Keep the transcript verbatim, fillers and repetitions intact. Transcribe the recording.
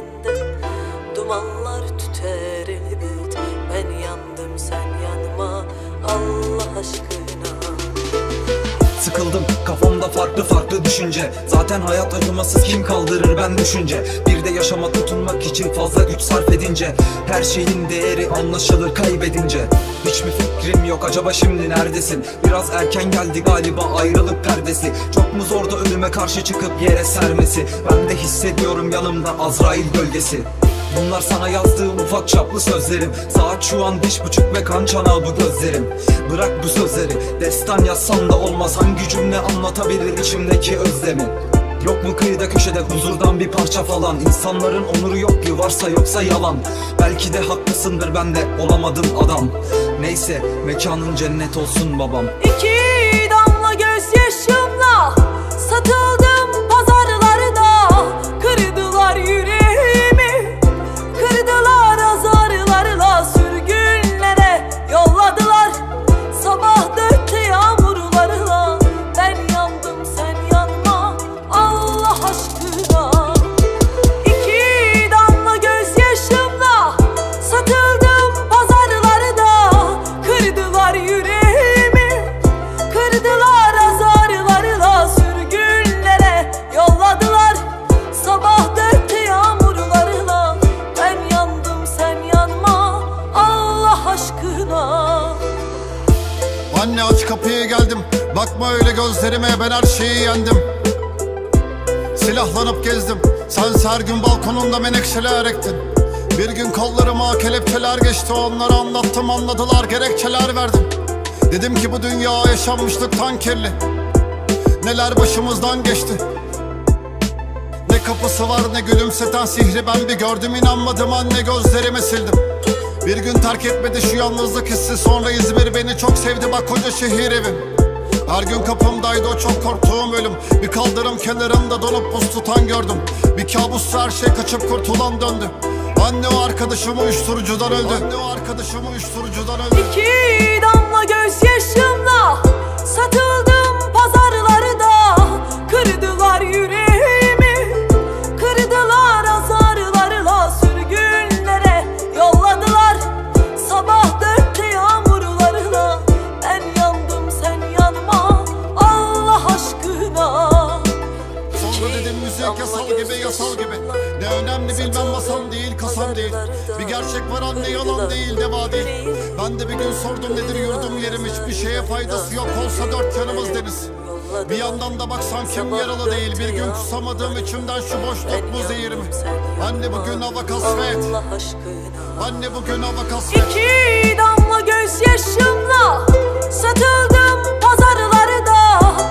elinde. Dumanlar tüter elbet. Ben yandım sen yanma Allah aşkına. Sıkıldım, kafamda farklı farklı düşünce. Zaten hayat acımasız, kim kaldırır ben düşünce. Bir de yaşama tutunmak için fazla güç sarf edince her şeyin değeri anlaşılır kaybedince. Hiç mi fikrim yok acaba şimdi neredesin? Biraz erken geldi galiba ayrılık perdesi. Çok mu zordu ölüme karşı çıkıp yere sermesi? Ben de hissediyorum yanımda Azrail gölgesi. Bunlar sana yazdığım ufak çaplı sözlerim. Saat şu an beş buçuk ve kan çanağı bu gözlerim. Bırak bu sözleri, destan yazsam da olmaz. Hangi cümle anlatabilir içimdeki özlemi? Yok mu kıyıda köşede huzurdan bir parça falan? İnsanların onuru yok ki, varsa yoksa yalan. Belki de haklısındır, ben de olamadım adam. Neyse, mekanın cennet olsun babam. İki damla gözyaşımla satıldım pazarlarda. Kırdılar yüreğimi, kırdılar azarlarla. Sürgünlere yolladılar sabah dörtte yağmurlarla. Ben yandım sen yanma Allah aşkına. İki damla gözyaşımla satıldım pazarlarda. Kırdılar yüreğimi, kırdılar azarlarla. Sürgünlere yolladılar sabah dörtte yağmurlarla. Ben yandım sen yanma Allah aşkına. Anne aç kapıyı geldim, bakma öyle gözlerime, ben her şeyi yendim. Silahlanıp gezdim, sen her gün balkonunda menekşeler ektin. Bir gün kollarıma kelepçeler geçti, onlara anlattım anladılar, gerekçeler verdim. Dedim ki bu dünya yaşanmışlıktan kirli, neler başımızdan geçti. Ne kapısı var ne gülümseten sihri ben bir gördüm, inanmadım anne gözlerimi sildim. Bir gün terk etmedi şu yalnızlık hissi, sonra İzmir beni çok sevdi bak koca şehir evim. Her gün kapımdaydı o çok korktuğum ölüm. Bir kaldırım kenarında donup buz tutan gördüm. Bir kabussa her şey kaçıp kurtulan döndü. Anne o arkadaşım uyuşturucudan öldü. Anne o arkadaşım uyuşturucudan öldü. İki damla gözyaşımla satıldım pazarlarda. Kırdılar yüreğimi, kırdılar azarlarla. Sürgünlere yolladılar sabah dörtte yağmurlarla. Ben yandım sen yanma Allah aşkına. Sonra dedim müzik yasal gibi yasal gibi. Ne önemli bilmem masam değil kasam değil. Bir gerçek var anne yalan değil deva değil. Ben de bir gün sordum nedir yurdum yerim, hiçbir şeye faydası yok olsa dört yanımız deniz. Bir yandan da baksan kim yaralı değil, bir gün kusamadığım içimden şu boşluk mu zehir mi? Anne bugün hava kasvet, anne bugün hava kasvet. İki damla gözyaşımla satıldım pazarlarda.